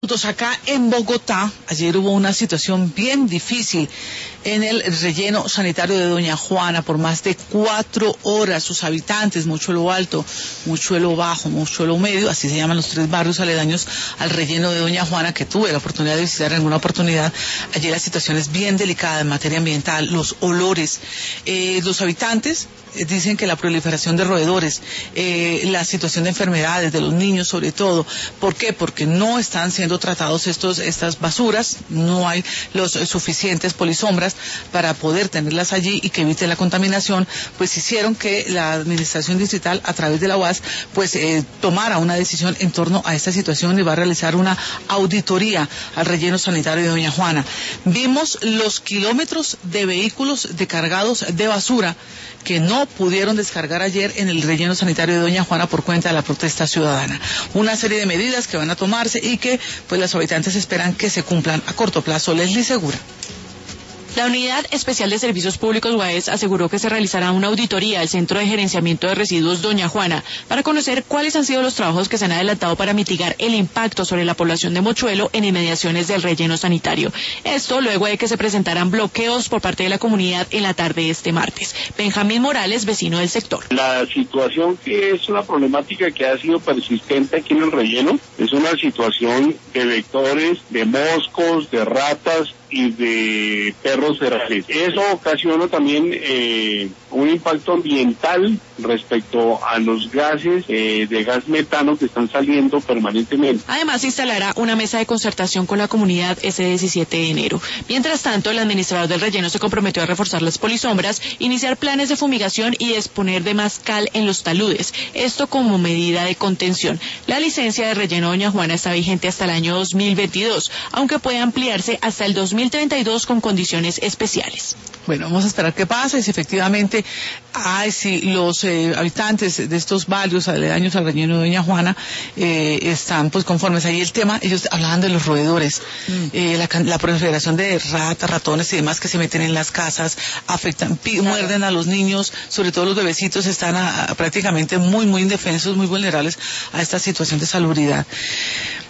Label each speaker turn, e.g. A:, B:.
A: Acá en Bogotá, ayer hubo una situación bien difícil en el relleno sanitario de Doña Juana por más de 4 horas. Sus habitantes, Mochuelo Alto, Mochuelo Bajo, Mochuelo Medio, así se llaman los 3 barrios aledaños al relleno de Doña Juana, que tuve la oportunidad de visitar en alguna oportunidad. Ayer la situación es bien delicada en materia ambiental, los olores. Los habitantes dicen que la proliferación de roedores, la situación de enfermedades de los niños sobre todo. ¿Por qué? Porque no están siendo tratados estas basuras, no hay los suficientes polisombras para poder tenerlas allí y que evite la contaminación. Pues hicieron que la administración distrital, a través de la UAS, pues tomara una decisión en torno a esta situación y va a realizar una auditoría al relleno sanitario de Doña Juana. Vimos los kilómetros de vehículos descargados de basura que no pudieron descargar ayer en el relleno sanitario de Doña Juana por cuenta de la protesta ciudadana. Una serie de medidas que van a tomarse y que pues los habitantes esperan que se cumplan a corto plazo. Leslie Segura.
B: La Unidad Especial de Servicios Públicos UAES aseguró que se realizará una auditoría al Centro de Gerenciamiento de Residuos Doña Juana para conocer cuáles han sido los trabajos que se han adelantado para mitigar el impacto sobre la población de Mochuelo en inmediaciones del relleno sanitario. Esto luego de que se presentaran bloqueos por parte de la comunidad en la tarde de este martes. Benjamín Morales, vecino del sector.
C: La situación que es una problemática que ha sido persistente aquí en el relleno es una situación de vectores, de moscos, de ratas y de perros ferales. Eso ocasiona también un impacto ambiental respecto a los gases de gas metano que están saliendo permanentemente.
B: Además, se instalará una mesa de concertación con la comunidad ese 17 de enero. Mientras tanto, el administrador del relleno se comprometió a reforzar las polisombras, iniciar planes de fumigación y disponer de más cal en los taludes. Esto como medida de contención. La licencia de relleno Doña Juana está vigente hasta el año 2022, aunque puede ampliarse hasta el 2032 con condiciones especiales.
A: Bueno, vamos a esperar qué pasa y si efectivamente si los habitantes de estos barrios aledaños al relleno de Doña Juana están pues conformes. Ahí el tema, ellos hablaban de los roedores, la proliferación de ratas, ratones y demás que se meten en las casas, afectan, muerden a los niños, sobre todo los bebecitos están prácticamente muy indefensos, muy vulnerables a esta situación de salubridad.